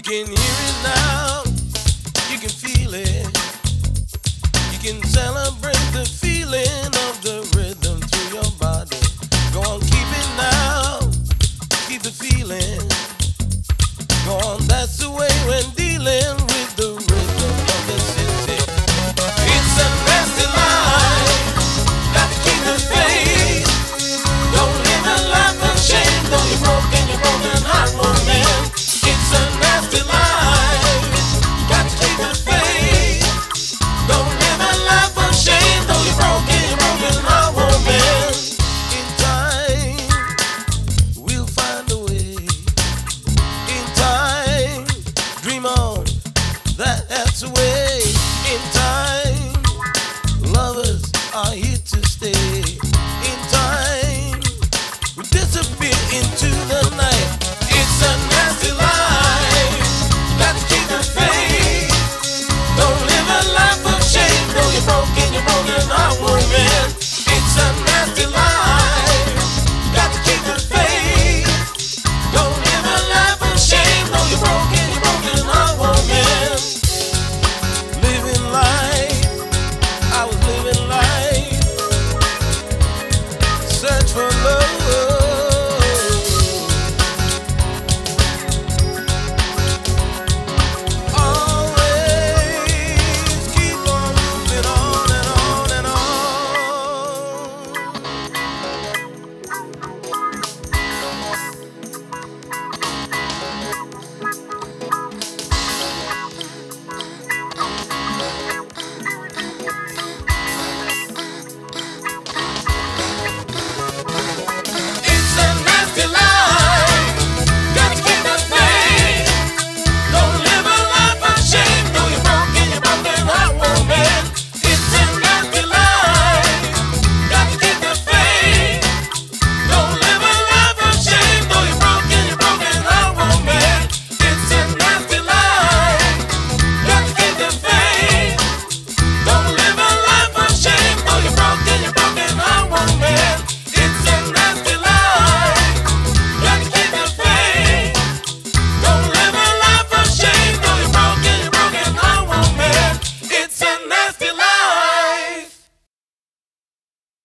can hear it now, you can feel it. You can celebrate the feeling of the rhythm through your body. Go on, keep it now, keep the feeling. Go on, that's the way when dealing with the rhythm of the city. It's a nasty life, got to keep the faith. Don't live a life of shame, though you're broken heart, woman. It's a nasty life, got to keep the faith. Don't live a life of shame, though you're broken heart, woman. In time, we'll find a way. In time, dream on, that's the way. In time, lovers are here to stay. In time, we disappear into the night. It's a nasty life, got to keep the faith. Don't live a life of shame, though you're broken heart, woman. It's a nasty life, got to keep the faith. Don't live a life of shame, though you're broken heart, woman. Living life, I was living life. Search for love.